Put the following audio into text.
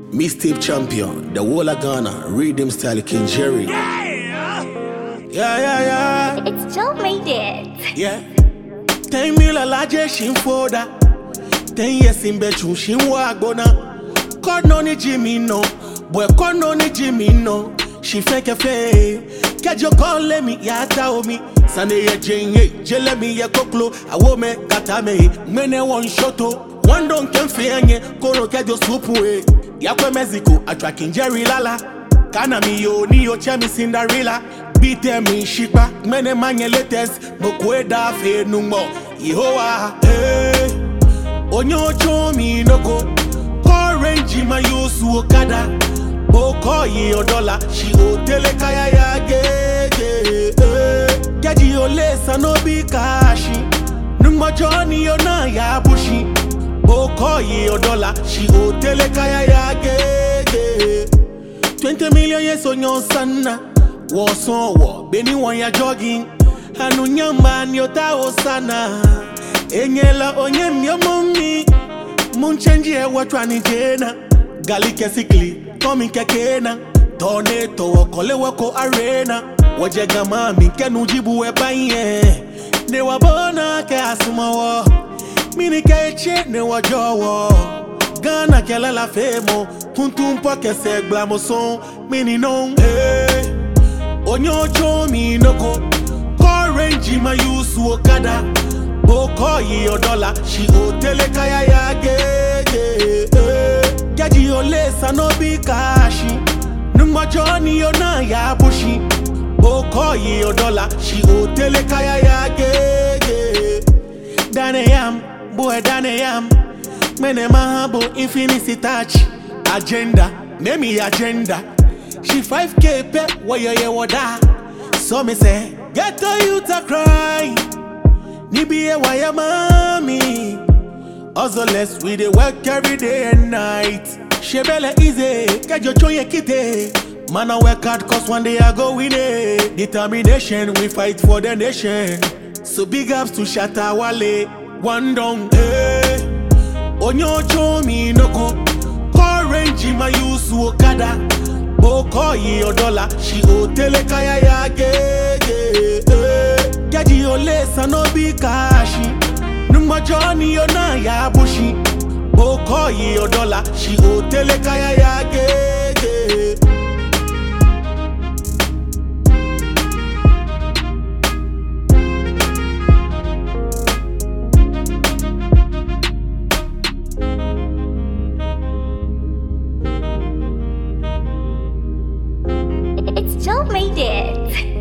Mixtape champion, the whole of Ghana, rhythm style King Jerry. Yeah. It's Joe made it. Yeah. 10 mil alaje shimfoda. 10 years in bedroom shimwagona. God no ni Jimmy no. Boy God no ni Jimmy no. She fake a fake. Get your call let me yata omi. Sane ye jenye. Jele mi ye koklo. Awome katame. Mene one shoto. One don't can fenye. Koro kejo supwe. Yakwe Mexico. Attraking Jerry Lala. Kana mi yo ni yo chemi Cinderella. Beat me shipa, mene manye latest, mokweda fe numo. Yehowa, onyo chomi noko. Korenji ma yosu okada. Boko ye odola, shi otele kaya ya gege. Gaji ole sanobi kashi. Numo joni yo na ya bushi. Boko ye odola, shi otele kaya ya gege. 20 million yes onyo sana. Was on Benny one ya jogging. Hanu nyamba nyota osana. Enyela onyem yo mummi. Munchenji e watwani jena. Gali kesikli, tomi kekena. Toneto wakole wako arena. Wajega mami kenujibu we banye. Ne wabona ke asumawo. Mini keche ne wajowo. Gana kelala femo. Kuntumpo kese glamoson. Mini non Onyo chomi noko. Korenji ma yusu okada. Boko ye odola. Shi otele kaya ya gege. Gaji ole sanobi kashi. Numa joni yona ya bushi. Boko ye odola. Shi otele kaya ya gege. Dane yam, boy dane yam. Mene mahabo infinity touch. Agenda, nemi agenda. She 5K pep, why you wada? So me say, get to you to cry. Nibiye why ya mommy. Also less we dey work every day and night. Shebele easy, get your choye kite. Man I work hard cause one day I go win it. Determination, we fight for the nation. So big ups to Shatta Wale. One down, Onyo chomi noko. Korenji ma yusu okada. Boko ye odola, shi otele kaya ya gege. Gaji ole sanobi kashi. Numa joni yo na ya bushi. Boko ye odola, shi otele kaya ya gege. It's Joe made it.